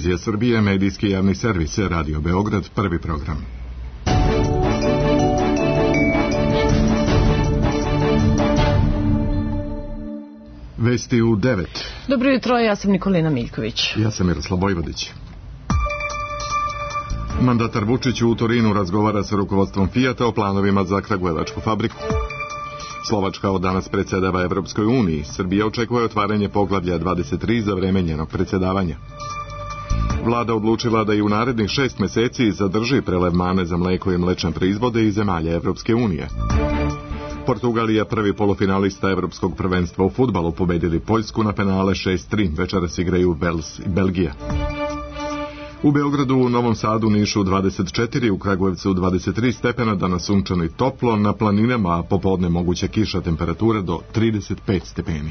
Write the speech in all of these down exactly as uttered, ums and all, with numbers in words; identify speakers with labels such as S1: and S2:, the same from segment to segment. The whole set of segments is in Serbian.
S1: televizije Srbije, medijski javni servis Radio Beograd, prvi program. Vesti u devet.
S2: Dobro jutro, ja sam Nikolina Miljković.
S1: Ja sam Miroslav Vojvodić. Mandatar Vučić u Torinu razgovara sa rukovodstvom Fijata o planovima za kragujevačku fabriku. Slovačka od danas predsjedava Evropskoj uniji. Srbija očekuje otvaranje poglavlja dvadeset tri za vreme njenog predsjedavanja. Vlada odlučila da i u narednih šest meseci zadrži prelev mane za mleko i mlečne proizvode iz zemalja Evropske unije. Portugal je prvi polufinalista Evropskog prvenstva u fudbalu, pobedili Poljsku na penale šest tri. Večeras igraju Vels i Belgija. U Beogradu, u Novom Sadu, Nišu dvadeset četiri, u Kragujevcu dvadeset tri stepena, danas sunčano i toplo, na planinama, a popodne moguća kiša, temperatura do trideset pet stepeni.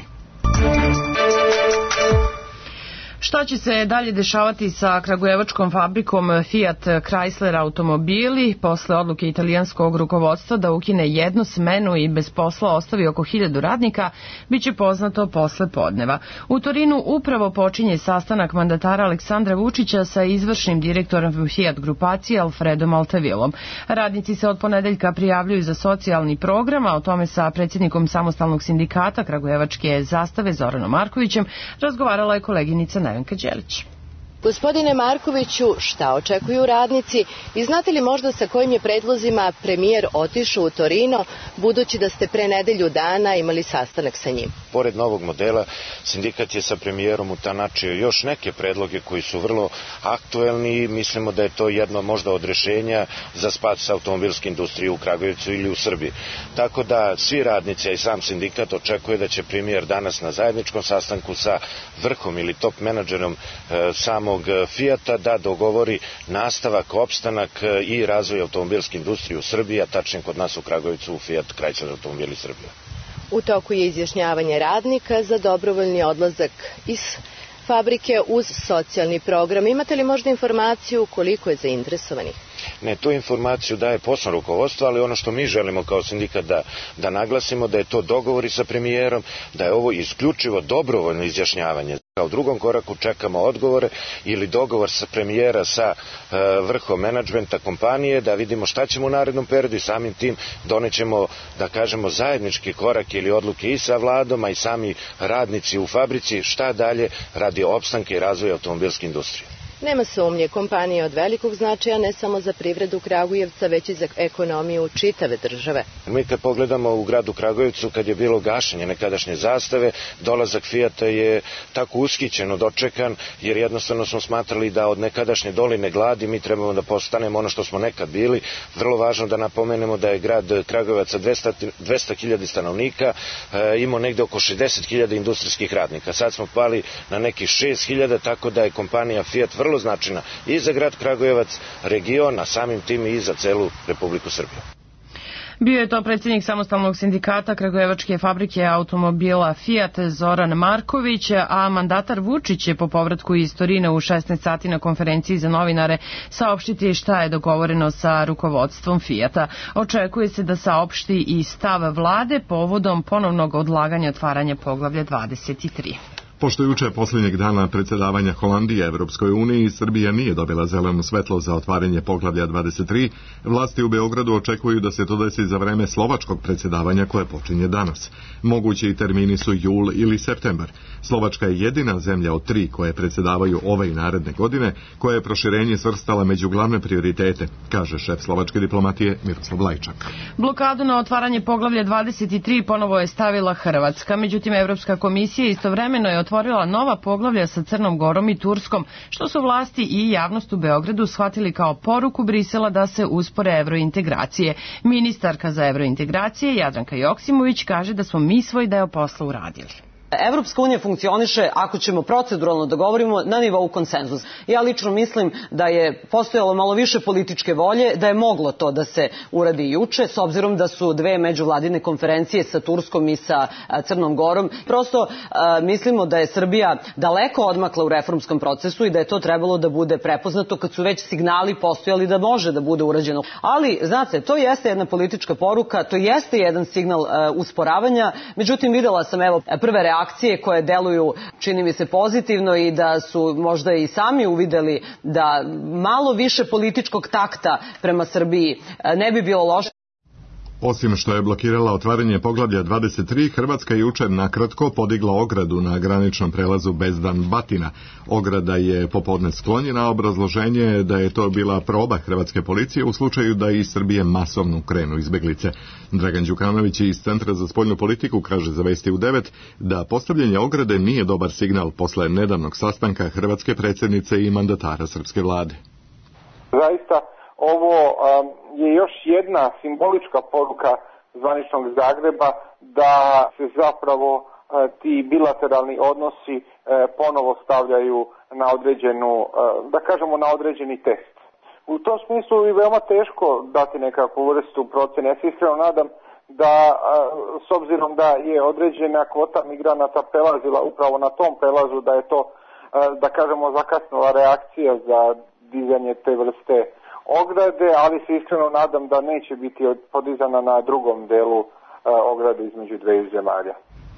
S2: Šta će se dalje dešavati sa kragujevačkom fabrikom Fiat Chrysler automobili posle odluke italijanskog rukovodstva da ukine jednu smenu i bez posla ostavi oko hiljadu radnika, bit će poznato posle podneva. U Torinu upravo počinje sastanak mandatara Aleksandra Vučića sa izvršnim direktorom Fiat grupacije Alfredom Altavilom. Radnici se od ponedeljka prijavljuju za socijalni program, a o tome sa predsjednikom samostalnog sindikata kragujevačke zastave Zoranom Markovićem razgovarala je koleginica Nevenka Đelić.
S3: Gospodine Markoviću, šta očekuju radnici i znate li možda sa kojim je predlozima premijer otišao u Torino, budući da ste pre nedelju dana imali sastanak sa njim?
S4: Pored novog modela, sindikat je sa premijerom utanačio još neke predloge koji su vrlo aktuelni i mislimo da je to jedno možda od rješenja za spas automobilske industrije u Kragujevcu ili u Srbiji. Tako da svi radnici, a i sam sindikat, očekuje da će premijer danas na zajedničkom sastanku sa vrhom ili top menadžerom e, samog Fijata da dogovori nastavak, opstanak i razvoj automobilske industrije u Srbiji, a tačnije kod nas u Kragujevcu u Fiat Chrysler automobili Srbije.
S3: U toku je izjašnjavanje radnika za dobrovoljni odlazak iz fabrike uz socijalni program. Imate li možda informaciju koliko je zainteresovanih?
S4: Ne, tu informaciju daje poslovno rukovodstvo, ali ono što mi želimo kao sindikat da, da naglasimo da je to dogovori sa premijerom, da je ovo isključivo dobrovoljno izjašnjavanje. A u drugom koraku čekamo odgovore ili dogovor sa premijera sa e, vrhom menadžmenta kompanije da vidimo šta ćemo u narednom periodu i samim tim donećemo, da kažemo, zajednički korak ili odluke i sa vladom, a i sami radnici u fabrici šta dalje radi opstanka i razvoja automobilske industrije.
S3: Nema sumnje, kompanija od velikog značaja ne samo za privredu Kragujevca, već i za ekonomiju čitave države.
S4: Mi kad pogledamo u gradu Kragujevcu, kad je bilo gašenje nekadašnje zastave, dolazak Fijata je tako ushićeno dočekan, jer jednostavno smo smatrali da od nekadašnje doline gladi mi trebamo da postanemo ono što smo nekad bili. Vrlo važno da napomenemo da je grad Kragujevac sa dvesta hiljada stanovnika e, imao negde oko šezdeset hiljada industrijskih radnika. Sad smo pali na nekih šest hiljada, tako da je kompanija Fiat vrlo značajna i za grad Kragujevac, region, a samim tim i za celu Republiku Srbiju.
S2: Bio je to predsjednik samostalnog sindikata kragujevačke fabrike automobila Fiat Zoran Marković, a mandatar Vučić je po povratku iz Torina u šesnaest sati na konferenciji za novinare saopštiti šta je dogovoreno sa rukovodstvom Fijata. Očekuje se da saopšti i stav vlade povodom ponovnog odlaganja otvaranja poglavlja dvadeset tri.
S1: Pošto je juče posljednjeg dana predsjedavanja Holandije Evropskoj uniji, Srbija nije dobila zeleno svetlo za otvaranje poglavlja dvadeset tri, vlasti u Beogradu očekuju da se to desi za vreme slovačkog predsjedavanja koje počinje danas. Mogući termini su jul ili septembar. Slovačka je jedina zemlja od tri koje predsjedavaju ove i naredne godine, koja je proširenje svrstala među glavne prioritete, kaže šef slovačke diplomatije Miroslav Lajčak.
S2: Blokadu na otvaranje poglavlja dvadeset tri ponovo je stavila Hrvatska, međutim Evropska komisija istovremeno je otvorila nova poglavlja sa Crnom Gorom i Turskom, što su vlasti i javnost u Beogradu shvatili kao poruku Brisela da se uspore evrointegracije. Ministarka za evrointegracije Jadranka Joksimović kaže da smo mi svoj deo posla uradili.
S5: Evropska unija funkcioniše, ako ćemo proceduralno dogovorimo, na nivou konsenzus. Ja lično mislim da je postojalo malo više političke volje, da je moglo to da se uradi juče, s obzirom da su dve međuvladine konferencije sa Turskom i sa Crnom Gorom. Prosto a, mislimo da je Srbija daleko odmakla u reformskom procesu i da je to trebalo da bude prepoznato kad su već signali postojali da može da bude urađeno. Ali, znate, to jeste jedna politička poruka, to jeste jedan signal a, usporavanja, međutim videla sam evo prve reakcije reakcije koje deluju, čini mi se, pozitivno i da su možda i sami uvideli da malo više političkog takta prema Srbiji ne bi bilo loše.
S1: Osim što je blokirala otvaranje poglavlja dvadeset tri, Hrvatska je jučer nakratko podigla ogradu na graničnom prelazu Bezdan-Batina. Ograda je popodne sklonjena, obrazloženje je da je to bila proba hrvatske policije u slučaju da iz Srbije masovno krenu izbeglice. Dragan Đukanović iz Centra za spoljnu politiku kaže za Vesti u devet da postavljanje ograde nije dobar signal posle nedavnog sastanka hrvatske predsjednice i mandatara srpske vlade.
S6: Zaista ovo um, je još jedna simbolička poruka zvaničnog Zagreba da se zapravo uh, ti bilateralni odnosi uh, ponovo stavljaju na određenu, uh, da kažemo na određeni test. U tom smislu je veoma teško dati nekakvu vrstu procene. Ja se iskreno nadam da uh, s obzirom da je određena kvota migranata prelazila upravo na tom prelazu, da je to, uh, da kažemo, zakasnila reakcija za dizanje te vrste ograde, ali se iskreno nadam da neće biti podizana na drugom delu ograde između dveju zemalja.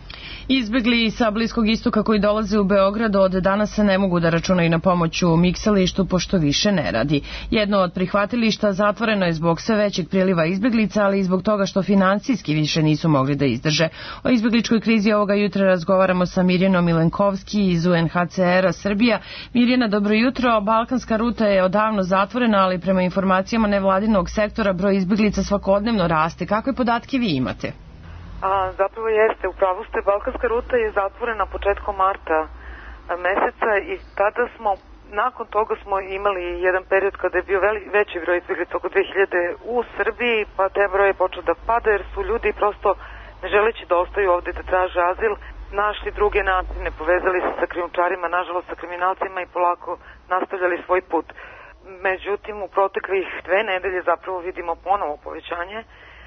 S2: Izbegli sa Bliskog istoka koji dolaze u Beograd od danas se ne mogu da računaju na pomoć u miksalištu pošto više ne radi. Jedno od prihvatilišta zatvoreno je zbog sve većeg priliva izbeglica, ali i zbog toga što finansijski više nisu mogli da izdrže. O izbegličkoj krizi ovoga jutra razgovaramo sa Mirjanom Milenkovski iz U N H C R-a Srbija. Mirjana, dobro jutro. Balkanska ruta je odavno zatvorena, ali prema informacijama nevladinog sektora broj izbeglica svakodnevno raste. Kakve podatke vi imate?
S7: A, zapravo jeste, upravo ste, Balkanska ruta je zatvorena početkom marta meseca i tada smo, nakon toga smo imali jedan period kada je bio veli, veći broj izbjeglica, oko dve hiljade u Srbiji, pa te broj je počeo da pada jer su ljudi prosto, ne želeći da ostaju ovde da traže azil, našli druge načine, povezali se sa krijumčarima, nažalost sa kriminalcima i polako nastavljali svoj put. Međutim, u proteklih dve nedelje zapravo vidimo ponovo povećanje.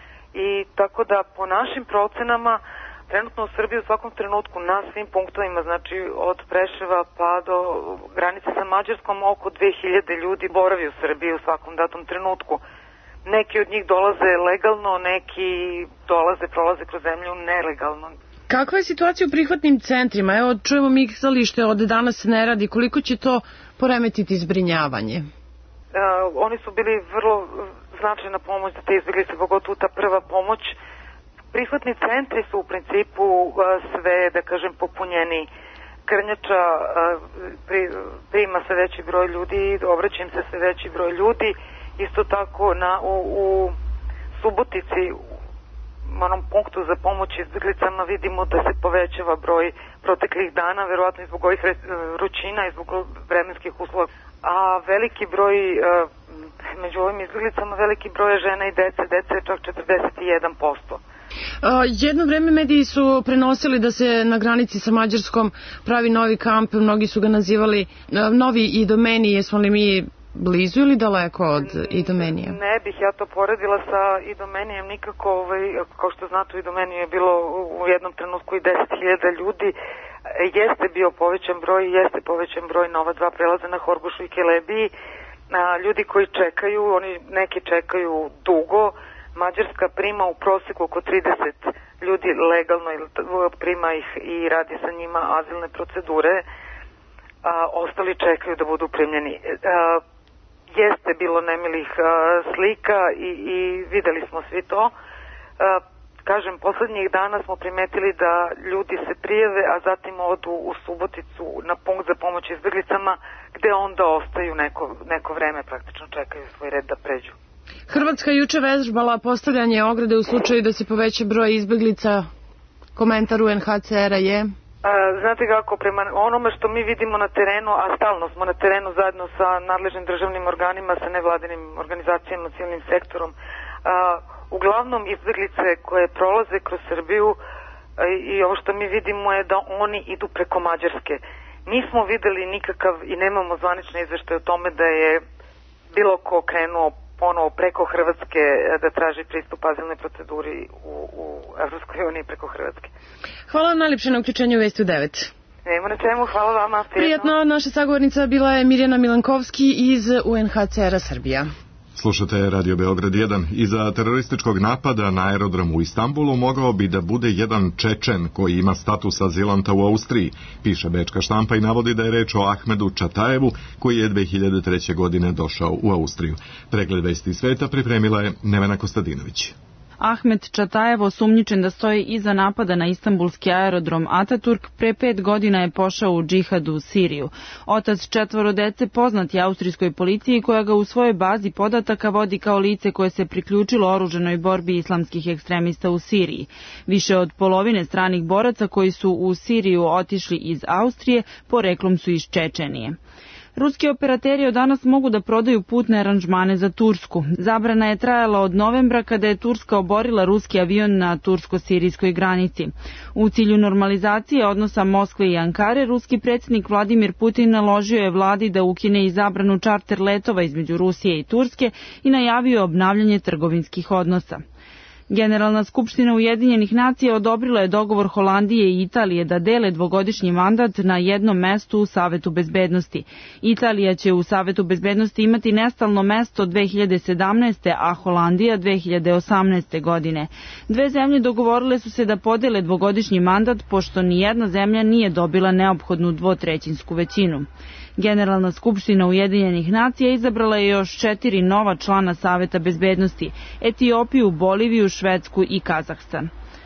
S7: I tako da po našim procenama trenutno u Srbiji u svakom trenutku na svim punktovima, znači od Preševa pa do granice sa Mađarskom, oko dve hiljade ljudi boravi u Srbiji u svakom datom trenutku. Neki od njih dolaze legalno, neki dolaze, prolaze kroz zemlju nelegalno.
S2: Kakva je situacija u prihvatnim centrima? Evo, čujemo miksalište od danas ne radi. Koliko će to poremetiti zbrinjavanje?
S7: Uh, oni su bili vrlo značajna pomoć za te izbjeglice, pogotovo ta prva pomoć. Prihvatni centri su u principu uh, sve, da kažem, popunjeni. Krnjača uh, pri, prima se veći broj ljudi, obraća im se sve veći broj ljudi. Isto tako na, u, u Subotici, u onom punktu za pomoć izbjeglicama, vidimo da se povećava broj proteklih dana, verovatno i zbog ovih vrućina i zbog vremenskih uslova. A veliki broj, među ovim izbjeglicama, veliki broj žena i dece, dece je čak četrdeset jedan posto.
S2: Jedno vreme mediji su prenosili da se na granici sa Mađarskom pravi novi kamp, mnogi su ga nazivali novi Idomeni. Jesmo li mi blizu ili daleko od Idomenija?
S7: Ne bih ja to poredila sa Idomenijem nikako, ovaj, kao što znate u Idomeniju je bilo u jednom trenutku i deset hiljada ljudi. Jeste bio povećan broj, jeste povećan broj na ova dva prelaza na Horgošu i Kelebiji. A, ljudi koji čekaju, oni neki čekaju dugo. Mađarska prima u proseku oko trideset ljudi legalno, prima ih i radi sa njima azilne procedure. A, ostali čekaju da budu primljeni. A, jeste bilo nemilih a, slika i, i videli smo svi to. A, Kažem, poslednjih dana smo primetili da ljudi se prijave, a zatim odu u Suboticu na punkt za pomoć izbjeglicama, gde onda ostaju neko, neko vreme, praktično čekaju svoj red da pređu.
S2: Hrvatska juče vežbala postavljanje ograde u slučaju da se poveća broj izbjeglica. Komentar U N H C R-a je?
S7: A, znate kako, prema onome što mi vidimo na terenu, a stalno smo na terenu zajedno sa nadležnim državnim organima, sa nevladinim organizacijama, civilnim sektorom, a, uglavnom izbjeglice koje prolaze kroz Srbiju i ovo što mi vidimo je da oni idu preko Mađarske. Nismo videli nikakav i nemamo zvanične izveštaje o tome da je bilo ko krenuo ponovo preko Hrvatske da traži pristup azilnoj proceduri u, u Evropskoj uniji preko Hrvatske.
S2: Hvala vam najljepše na uključenju u Vesti u devet.
S7: Nemo na čemu, hvala vama.
S2: Prijetno, naša sagovornica bila je Mirjana Milenkovski iz U N H C R-a Srbija.
S1: Slušate Radio Beograd jedan. Iza terorističkog napada na aerodrom u Istanbulu mogao bi da bude jedan Čečen koji ima status azilanta u Austriji, piše bečka štampa i navodi da je reč o Ahmedu Čatajevu koji je dve hiljade treće. godine došao u Austriju. Pregled vesti sveta pripremila je Nevena Kostadinović.
S8: Ahmed Čatajev, osumnjičen da stoji iza napada na istanbulski aerodrom Ataturk, pre pet godina je pošao u džihad u Siriju. Otac četvoro dece poznat je austrijskoj policiji koja ga u svojoj bazi podataka vodi kao lice koje se priključilo oružanoj borbi islamskih ekstremista u Siriji. Više od polovine stranih boraca koji su u Siriju otišli iz Austrije poreklom su iz Čečenije. Ruski operateri od danas mogu da prodaju putne aranžmane za Tursku. Zabrana je trajala od novembra kada je Turska oborila ruski avion na tursko-sirijskoj granici. U cilju normalizacije odnosa Moskve i Ankare, ruski predsjednik Vladimir Putin naložio je vladi da ukine i zabranu čarter letova između Rusije i Turske i najavio obnavljanje trgovinskih odnosa. Generalna skupština Ujedinjenih nacija odobrila je dogovor Holandije i Italije da dele dvogodišnji mandat na jednom mestu u Savetu bezbednosti. Italija će u Savetu bezbednosti imati nestalno mesto dve hiljade sedamnaeste. a Holandija dve hiljade osamnaeste. godine. Dve zemlje dogovorile su se da podele dvogodišnji mandat pošto nijedna zemlja nije dobila neophodnu dvotrećinsku većinu. Generalna skupština Ujedinjenih nacija izabrala je još četiri nova člana Saveta bezbednosti: Etiopiju, Boliviju, Švedsku i Kazahstan.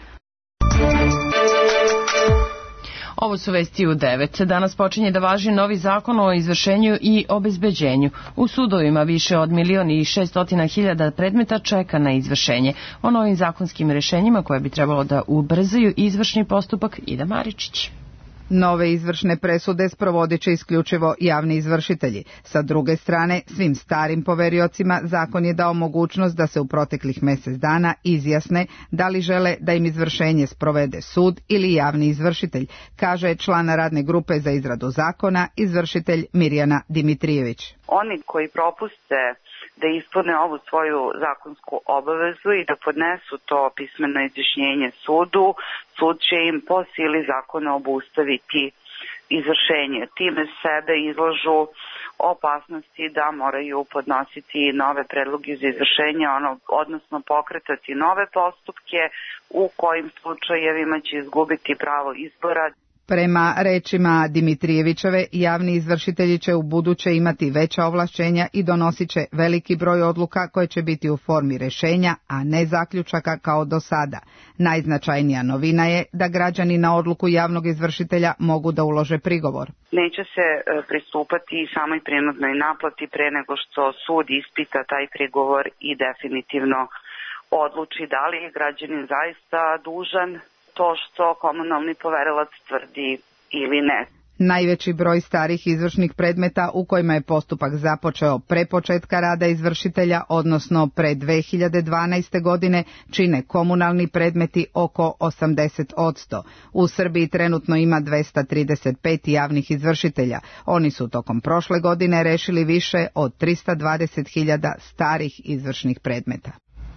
S2: Ovo su vesti u devet. Danas počinje da važi novi zakon o izvršenju i obezbeđenju. U sudovima više od milion i šestotina hiljada predmeta čeka na izvršenje. O novim zakonskim rešenjima koje bi trebalo da ubrzaju izvršni postupak Ida Maričić.
S9: Nove izvršne presude sprovodit će isključivo javni izvršitelji. Sa druge strane, svim starim poveriocima zakon je dao mogućnost da se u proteklih mjesec dana izjasne da li žele da im izvršenje sprovede sud ili javni izvršitelj, kaže člana radne grupe za izradu zakona, izvršitelj Mirjana Dimitrijević.
S10: Oni koji propuste da ispune ovu svoju zakonsku obavezu i da podnesu to pismeno izjašnjenje sudu, sud će im po sili zakona obustaviti izvršenje. Time sebe izlažu opasnosti da moraju podnositi nove predloge za izvršenje, ono, odnosno pokretati nove postupke u kojim slučajevima će izgubiti pravo izbora.
S9: Prema rečima Dimitrijevićeve, javni izvršitelji će u buduće imati veća ovlašćenja i donosit će veliki broj odluka koje će biti u formi rešenja, a ne zaključaka kao do sada. Najznačajnija novina je da građani na odluku javnog izvršitelja mogu da ulože prigovor.
S10: Neće se pristupati samoj prinudnoj naplati pre nego što sud ispita taj prigovor i definitivno odluči da li je građanin zaista dužan to što komunalni poverilac tvrdi ili ne.
S9: Najveći broj starih izvršnih predmeta u kojima je postupak započeo pre početka rada izvršitelja, odnosno pre dve hiljade dvanaeste. godine, čine komunalni predmeti oko osamdeset posto. U Srbiji trenutno ima dvesta trideset pet javnih izvršitelja. Oni su tokom prošle godine rešili više od trista dvadeset hiljada starih izvršnih predmeta.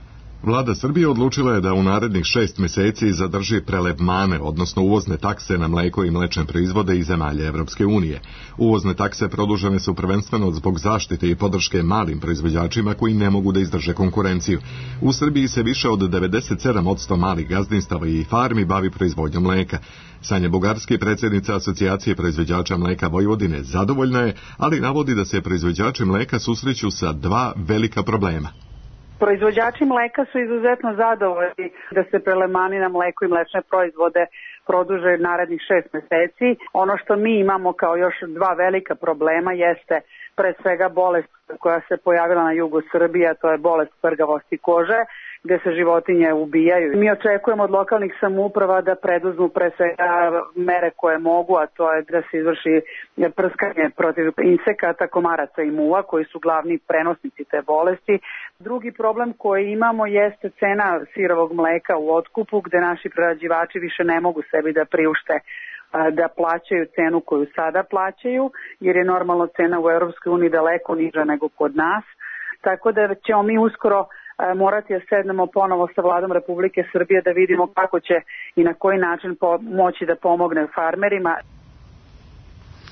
S1: Vlada Srbije odlučila je da u narednih šest mjeseci zadrži prelevmane, odnosno uvozne takse na mleko i mlečne proizvode iz zemalja Evropske unije. Uvozne takse produžene su prvenstveno zbog zaštite i podrške malim proizvođačima koji ne mogu da izdrže konkurenciju. U Srbiji se više od devedeset sedam posto malih gazdinstava i farmi bavi proizvodnjom mleka. Sanja Bugarski, predsjednica Asocijacije proizvođača mleka Vojvodine, zadovoljna je, ali navodi da se proizvođači mleka susreću sa dva velika problema.
S11: Proizvođači mleka su izuzetno zadovoljni da se prelevmani na mleko i mlečne proizvode produže narednih šest mjeseci. Ono što mi imamo kao još dva velika problema jeste pre svega bolest koja se pojavila na jugu Srbije, a to je bolest prgavosti kože, gde se životinje ubijaju. Mi očekujemo od lokalnih samouprava da preduzmu pre svega mere koje mogu, a to je da se izvrši prskanje protiv insekata, komaraca i muva, koji su glavni prenosnici te bolesti. Drugi problem koji imamo jeste cena sirovog mleka u otkupu, gde naši prerađivači više ne mogu sebi da priušte da plaćaju cenu koju sada plaćaju, jer je normalno cena u Europskoj uniji daleko niža nego kod nas. Tako da ćemo mi uskoro morati da sednemo ponovo sa vladom Republike Srbije da vidimo kako će i na koji način moći da pomogne farmerima.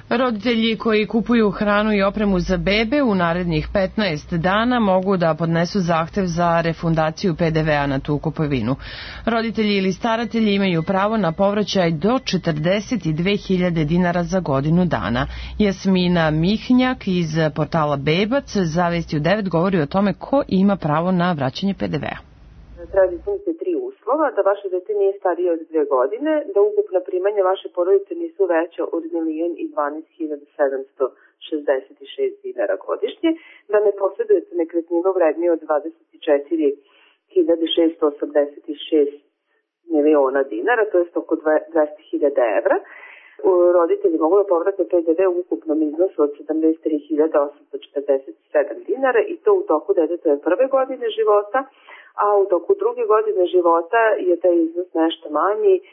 S2: Roditelji koji kupuju hranu i opremu za bebe u narednih petnaest dana mogu da podnesu zahtev za refundaciju P D V-a na tu kupovinu. Roditelji ili staratelji imaju pravo na povraćaj do četrdeset dve hiljade dinara za godinu dana. Jasmina Mihnjak iz portala Bebac za Vesti u devet govori o tome ko ima pravo na vraćanje P D V-a.
S12: Treba ispuniti tri uslova, da vaše dete nije starije od dve godine, da ukupna primanja vaše porodice nisu veća od milion i dvanaest hiljada sedamsto šezdeset šest dinara godišnje, da ne posjedujete nekretninu vredniju od dvadeset četiri hiljade šeststo osamdeset šest miliona dinara, to je oko dvesta hiljada evra. Roditelji mogu da povrate P D V u ukupnom iznosu od sedamdeset tri hiljade osamsto četrdeset sedam dinara i to u toku detetove prve godine života, a u toku druge godine života je taj iznos nešto manji e,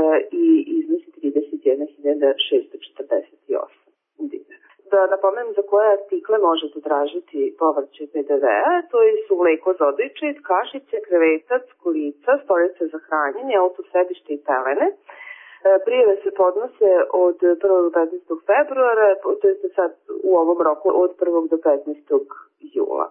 S12: i iznosi trideset jedna hiljada šeststo četrdeset osam dinara. Da napomenem za koje artikle možete tražiti povraćaj P D V-a, to su mleko za odojčit, kašice, krevetac, kolica, stolice za hranjenje, autosedište i pelene. Prijave se podnose od prvog do petnaestog februara, to je sad u ovom roku od prvog do petnaestog jula.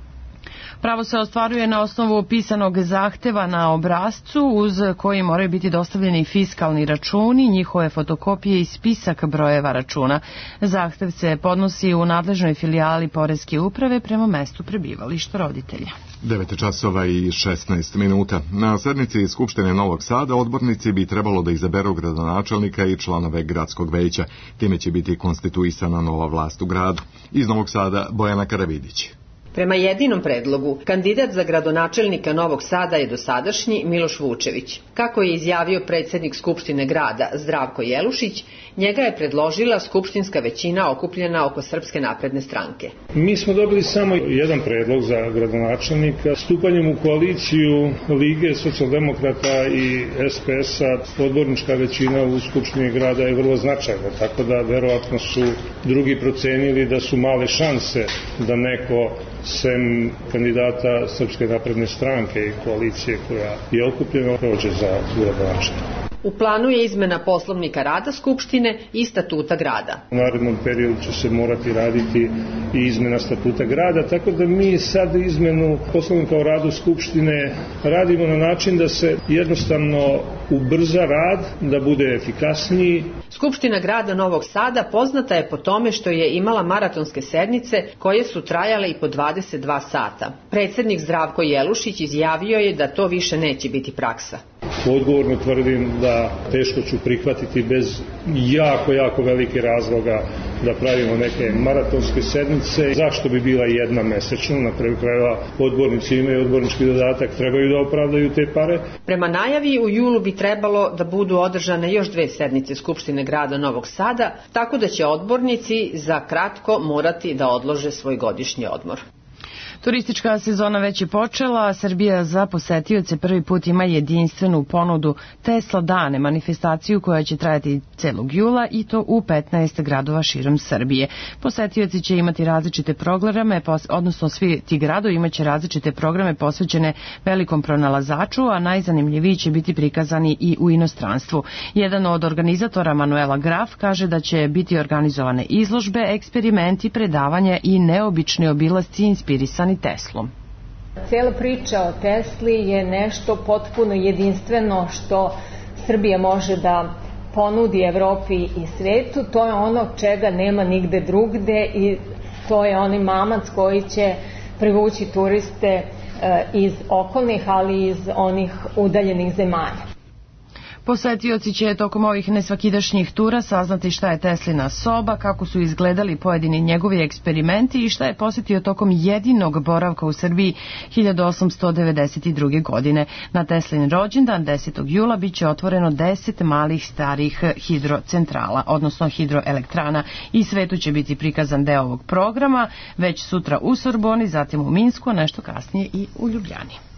S2: Pravo se ostvaruje na osnovu pisanog zahteva na obrascu uz koji moraju biti dostavljeni fiskalni računi, njihove fotokopije i spisak brojeva računa. Zahtev se podnosi u nadležnoj filijali Poreske uprave prema mestu prebivališta roditelja.
S1: devet časova i šesnaest minuta. Na sednici Skupštine Novog Sada odbornici bi trebalo da izaberu gradonačelnika i članove gradskog veća. Time će biti konstituisana nova vlast u gradu. Iz Novog Sada Bojana Karavidić.
S13: Prema jedinom predlogu, kandidat za gradonačelnika Novog Sada je dosadašnji Miloš Vučević. Kako je izjavio predsjednik Skupštine grada Zdravko Jelušić, njega je predložila skupštinska većina okupljena oko Srpske napredne stranke.
S14: Mi smo dobili samo jedan predlog za gradonačelnika. Stupanjem u koaliciju Lige socijaldemokrata i S P S-a odbornička većina u Skupštini grada je vrlo značajna, tako da verovatno su drugi procenili da su male šanse da neko sem kandidata Srpske napredne stranke i koalicije koja je okupljena prođe za gradonačelnika.
S13: U planu je izmena poslovnika rada Skupštine i statuta grada.
S14: U narednom periodu će se morati raditi i izmena statuta grada, tako da mi sad izmenu poslovnika o radu Skupštine radimo na način da se jednostavno ubrza rad, da bude efikasniji.
S13: Skupština grada Novog Sada poznata je po tome što je imala maratonske sednice koje su trajale i po dvadeset dva sata. Predsjednik Zdravko Jelušić izjavio je da to više neće biti praksa.
S14: Odgovorno tvrdim da teško ću prihvatiti bez jako, jako velike razloga da pravimo neke maratonske sednice. Zašto bi bila jedna mesečno? Na kraju krajeva odbornici imaju odbornički dodatak, trebaju da opravdaju te pare.
S13: Prema najavi u julu bi trebalo da budu održane još dve sednice Skupštine grada Novog Sada, tako da će odbornici za kratko morati da odlože svoj godišnji odmor.
S2: Turistička sezona već je počela, Srbija za posetioce prvi put ima jedinstvenu ponudu Tesla dane, manifestaciju koja će trajati celog jula i to u petnaest gradova širom Srbije. Posetioci će imati različite programe, odnosno svi ti gradovi imaće različite programe posvećene velikom pronalazaču, a najzanimljiviji će biti prikazani i u inostranstvu. Jedan od organizatora, Manuela Graf, kaže da će biti organizovane izložbe, eksperimenti, predavanja i neobični obilasci inspirisani Teslom.
S15: Cijela priča o Tesli je nešto potpuno jedinstveno što Srbija može da ponudi Evropi i svetu. To je ono čega nema nigde drugde i to je onaj mamac koji će privući turiste iz okolnih, ali i iz onih udaljenih zemalja.
S2: Posetioci će tokom ovih nesvakidašnjih tura saznati šta je Teslina soba, kako su izgledali pojedini njegovi eksperimenti i šta je posjetio tokom jedinog boravka u Srbiji hiljadu osamsto devedeset druge. godine. Na Teslin rođendan desetog jula biće otvoreno deset malih starih hidrocentrala, odnosno hidroelektrana, i svetu će biti prikazan deo ovog programa, već sutra u Sorboni, zatim u Minsku, a nešto kasnije i u Ljubljani.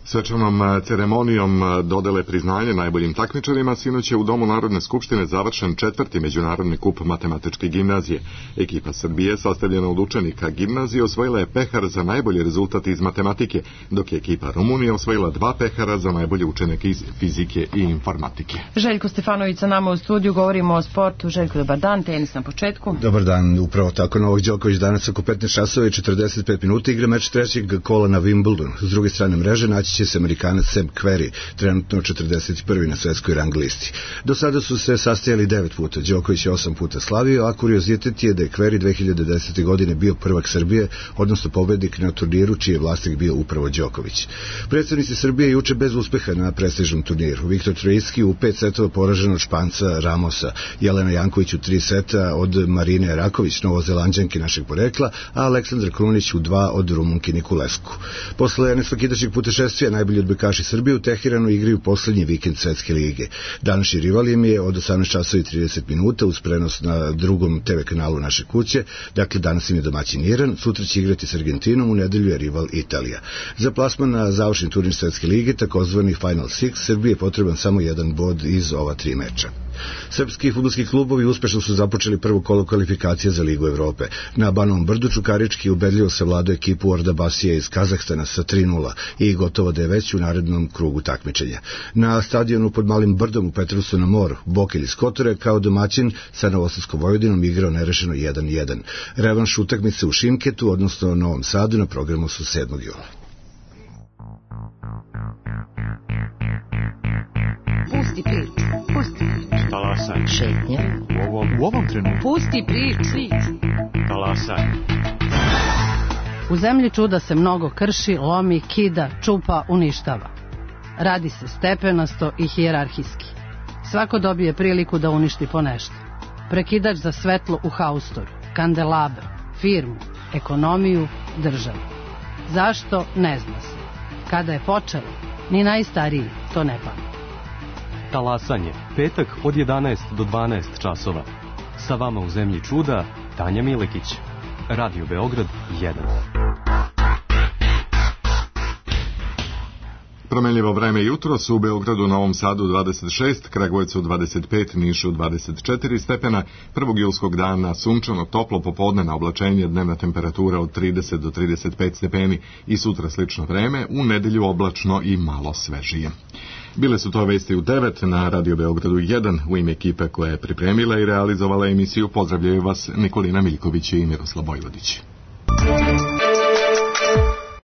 S1: Svečanom ceremonijom dodele priznanje najboljim takmičarima sinoć je u Domu Narodne skupštine završen četvrti međunarodni kup matematičke gimnazije. Ekipa Srbije, sastavljena od učenika gimnazije, osvojila je pehar za najbolji rezultat iz matematike, dok je ekipa Rumunije osvojila dva pehara za najbolje učenike iz fizike i informatike.
S2: Željko Stefanović sa nama u studiju, govorimo o sportu. Željko, dobar dan, tenis na početku.
S16: Dobar dan, upravo tako. Novak Đoković danas oko petnaest časova i četrdeset pet minuta igra meč trećeg kola na Wimbledonu. S druge strane mreže naći će se Amerikanac Sam Querrey, trenutno četrdeset prvi na svetskoj rang listi. Do sada su se sastajali devet puta, Đoković je osam puta slavio, a kuriozitet je da je Querrey dve hiljade desete. godine bio prvak Srbije, odnosno pobednik na turniru čiji je vlasnik bio upravo Đoković. Predstavnici Srbije juče bez uspeha na prestižnom turniru. Viktor Trojicki u pet setova poražen od Španca Ramosa, Jelena Janković u tri seta od Marine Raković, novozelanđanke našeg porekla, a Aleksandar Krunić u dva od Rumunke Nikulesku. Posle nesvakidašnjeg putešestvija najbolji odbojkaši Srbije u Teheranu igraju poslednji vikend Svetske lige. Današnji rival im je od osamnaest časova i trideset minuta uz prenos na drugom te ve kanalu naše kuće. Dakle, danas im je domaćin Iran, sutra će igrati s Argentinom, u nedelju je rival Italija. Za plasman na završni turnir Svetske lige, takozvani Final Six, Srbije je potreban samo jedan bod iz ova tri meča. Srpski fudbalski klubovi uspešno su započeli prvo kolo kvalifikacija za Ligu Evrope. Na Banovom Brdu Čukarički ubedljivo savladao ekipu Ordabasija iz Kazahstana sa tri nula i gotovo da je već u narednom krugu takmičenja. Na stadionu pod Malim Brdom u Petrovcu na moru Bokelj iz Kotore kao domaćin sa Novosadskom Vojvodinom igrao nerešeno jedan jedan. Revanš utakmice u Šimketu, odnosno Novom Sadu, na programu su sedmog jula.
S17: Pusti priču, pusti priču.
S18: Talasaj.
S17: Šetnja.
S18: U ovom, u ovom trenutku.
S17: Pusti priču.
S18: Talasaj.
S17: U zemlji čuda se mnogo krši, lomi, kida, čupa, uništava. Radi se stepenasto i hijerarhijski. Svako dobije priliku da uništi po nešto. Prekidač za svetlo u haustoru, kandelaber, firmu, ekonomiju, državu. Zašto, ne zna se. Kada je počelo, ni najstariji to ne pamti.
S18: Talasanje, petak od jedanaest do dvanaest časova. Sa vama u zemlji čuda, Tanja Milekić. Radio Beograd jedan.
S1: Promenljivo vreme jutros, u Beogradu, Novom Sadu dvadeset šest, Kragujevcu dvadeset pet, Nišu dvadeset četiri stepena, prvog julskog dana sunčano, toplo popodne na oblačenje, dnevna temperatura od trideset do trideset pet stepeni i sutra slično vreme, u nedelju oblačno i malo svežije. Bile su to vesti u devet na Radio Beogradu jedan. U ime ekipe koja je pripremila i realizovala emisiju pozdravljaju vas Nikolina Miljković i Miroslav Vojvodić.